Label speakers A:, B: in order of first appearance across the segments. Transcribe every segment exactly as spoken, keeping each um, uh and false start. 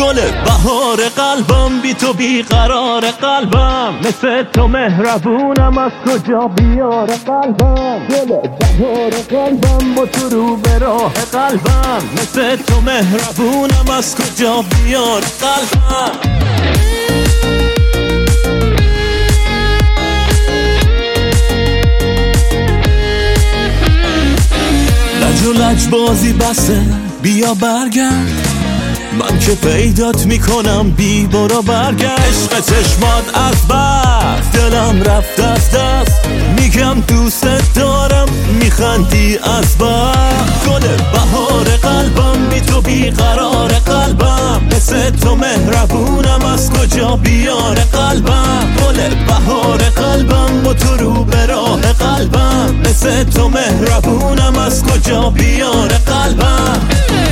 A: گل بهار قلبم، بی تو بی قرار قلبم، مثل تو مهربونم از کجا بیار قلبم. گل بهار قلبم با تو رو به راه قلبم، مثل تو مهربونم از کجا بیار قلبم. لج و لج بازی بسه، بیا برگرد، من که پیدات میکنم بی برو برگرد. عشق چشمات از بس دلم رفت از دست، میگم دوست دارم میخندی از بس. گل بهار قلبم، بی تو بی قرار قلبم، مثل تو مهربونم از کجا بیار قلبم. گل بهار قلبم با تو رو به راه قلبم، مثل تو مهربونم از کجا بیار قلبم.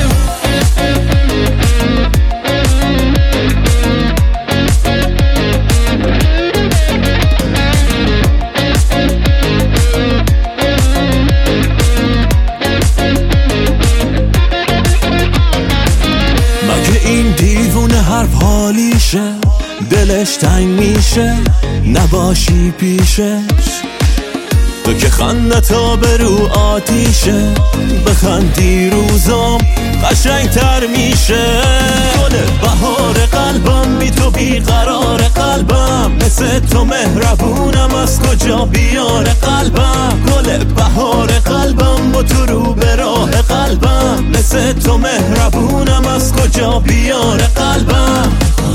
A: این دیوونه حرف حالیشه، دلش تنگ میشه نباشی پیشش. تو که خنده تا برو آتیشه، بخندی روزم قشنگ تر میشه. گل بهار قلبم، بی تو بی قرار قلبم، مثل تو مهربونم از کجا بیار قلبم. گل بهار قلبم با تو رو به راه قلبم، مثل تو مهربونم از کجا بیار قلبم.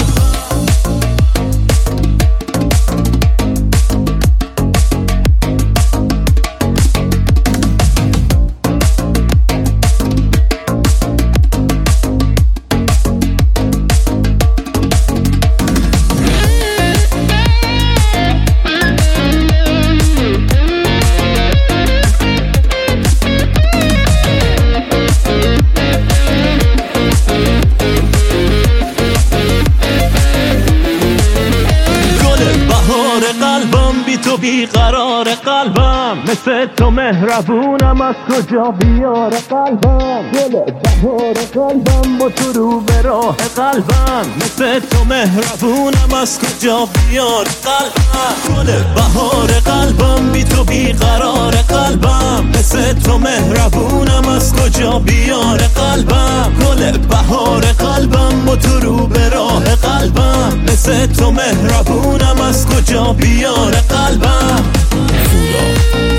A: تو بی قرار قلبم، مثل تو مهربونم از کجا بیار قلبم. گل بهار قلبم با تو رو به راه قلبم، مثل تو مهربونم از کجا بیار قلبم. گل بهار قلبم، بی تو بی قرار قلبم، مثل تو مهربونم از کجا بیار قلبم. گل بهار قلبم با تو رو به راه قلبم، مثل تو مهربونم از کجا بیار قلبم.